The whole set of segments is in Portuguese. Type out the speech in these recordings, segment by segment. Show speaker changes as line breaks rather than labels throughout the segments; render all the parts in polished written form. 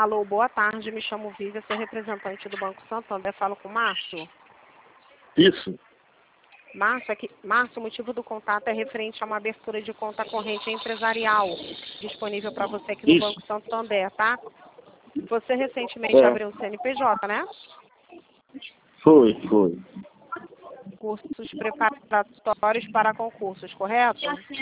Alô, boa tarde, me chamo Vivian, sou representante do Banco Santander, falo com o Márcio.
Isso.
Márcio, o motivo do contato é referente a uma abertura de conta corrente empresarial disponível para você aqui no Banco Santander, tá? Você recentemente abriu um CNPJ, né?
Foi.
Cursos preparatórios para concursos, correto?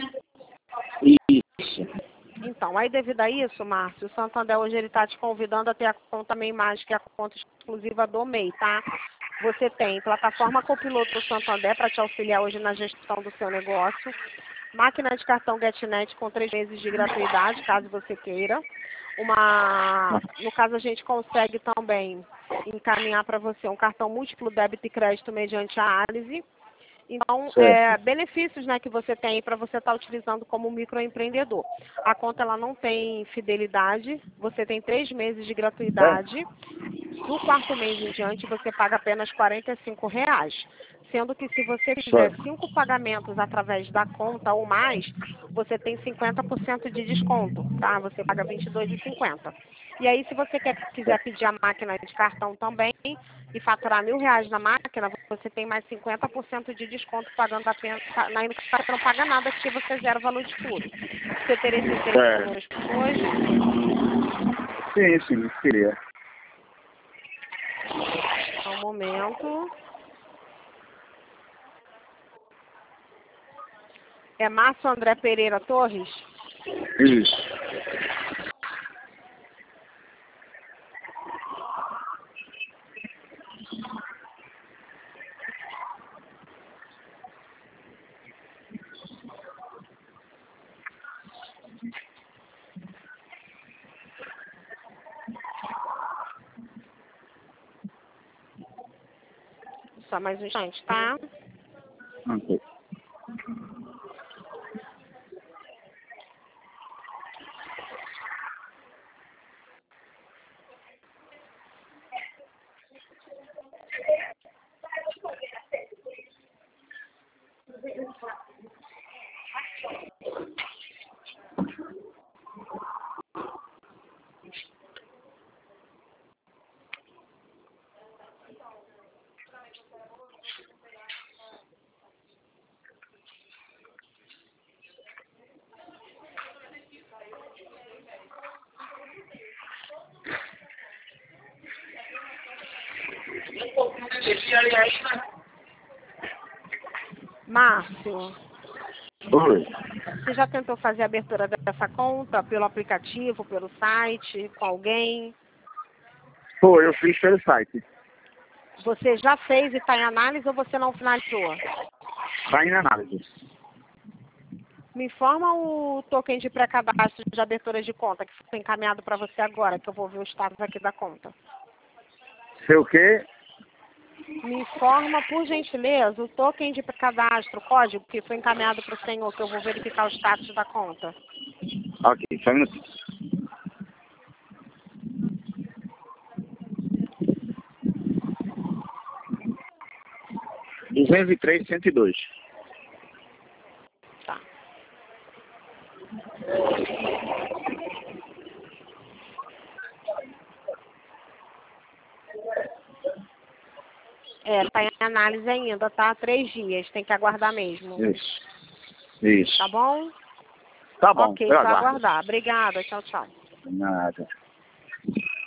Isso.
Então, aí devido a isso, Márcio, o Santander hoje ele está te convidando a ter a conta MEI Mais, que é a conta exclusiva do MEI, tá? Você tem plataforma Copiloto do Santander para te auxiliar hoje na gestão do seu negócio. Máquina de cartão GetNet com 3 meses de gratuidade, caso você queira. No caso, a gente consegue também encaminhar para você um cartão múltiplo débito e crédito mediante análise. Então, benefícios, né, que você tem para você estar utilizando como microempreendedor. A conta ela não tem fidelidade, você tem 3 meses de gratuidade. Do 4º mês em diante, você paga apenas R$ 45,00. Sendo que se você fizer 5 pagamentos através da conta ou mais, você tem 50% de desconto, tá? Você paga R$ 22,50. E aí, se você quiser pedir a máquina de cartão também e faturar R$ 1.000 na máquina, você tem mais 50% de desconto pagando apenas, você não paga nada porque você zera o valor de tudo. Você teria esse interesse hoje?
Sim, queria.
Só um momento. É Márcio André Pereira Torres?
Isso.
Só mais um instante, tá?
Ok.
Márcio,
Oi.
você já tentou fazer a abertura dessa conta pelo aplicativo, pelo site, com alguém?
Foi, eu fiz pelo site.
Você já fez e está em análise ou você não finalizou?
Está em análise.
Me informa o token de pré-cadastro de abertura de conta que foi encaminhado para você agora, que eu vou ver o status aqui da conta.
Sei o quê?
Me informa, por gentileza, o token de cadastro, o código que foi encaminhado para o senhor, que eu vou verificar o status da conta.
Ok, só um minutinho. 203,102.
Tá. Tá em análise ainda, tá? 3 dias, tem que aguardar mesmo.
Isso.
Tá bom?
Tá bom,
Ok,
eu
só
aguardo.
aguardar. Obrigada, tchau, tchau.
Nada.